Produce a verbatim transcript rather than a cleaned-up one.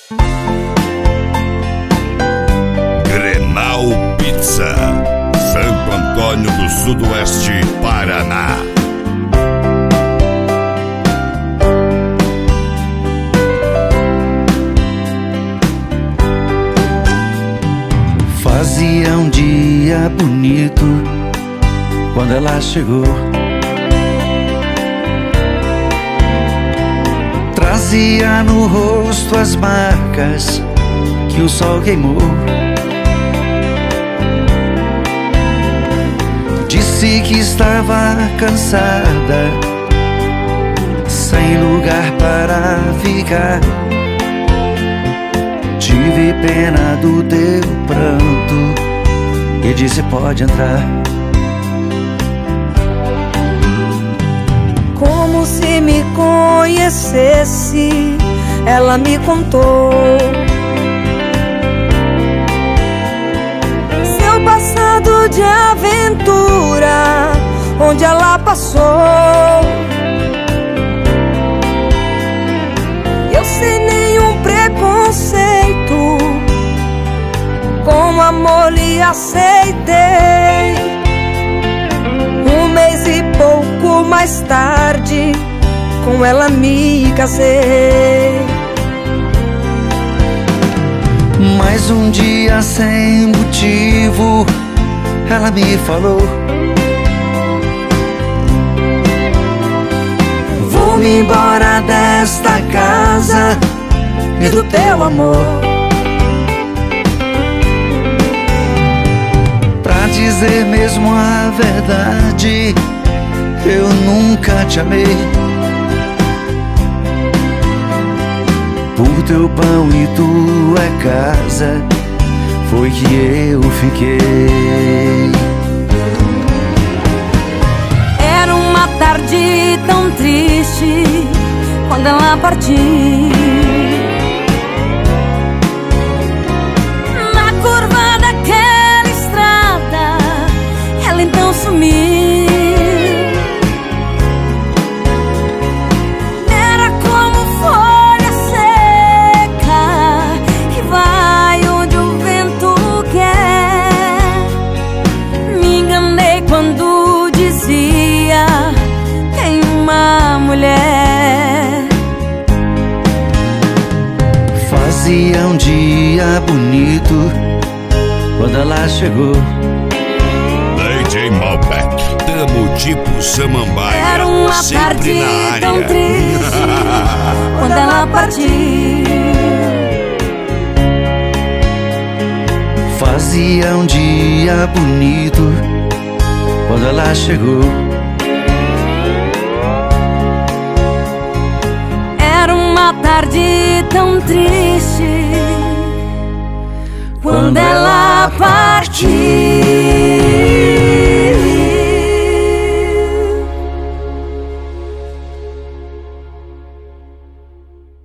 Grenal Pizza, Santo Antônio do Sudoeste, Paraná. Fazia um dia bonito quando ela chegou. Trazia no rosto as marcas que o sol queimou. Disse que estava cansada, sem lugar para ficar. Tive pena do teu pranto e disse: pode entrar. Como se me conhecesse, ela me contou seu passado de aventura, onde ela passou. Eu sem nenhum preconceito, com amor lhe aceitei. Um mês e pouco mais tarde, com ela me casei. Mais um dia sem motivo, ela me falou: vou-me embora desta casa e do teu amor. Pra dizer mesmo a verdade, eu nunca te amei. Por teu pão e tua casa foi que eu fiquei. Era uma tarde tão triste quando ela partiu. Na curva daquela estrada, ela então sumiu. Era como folha seca que vai onde o vento quer. Me enganei quando dizia: tem uma mulher. Fazia um dia bonito quando ela chegou. D J Malbec, tamo tipo Samambaia. Era uma sempre tarde na área. tão triste quando ela partiu. Fazia um dia bonito quando ela chegou. Era uma tarde tão triste quando ela partiu.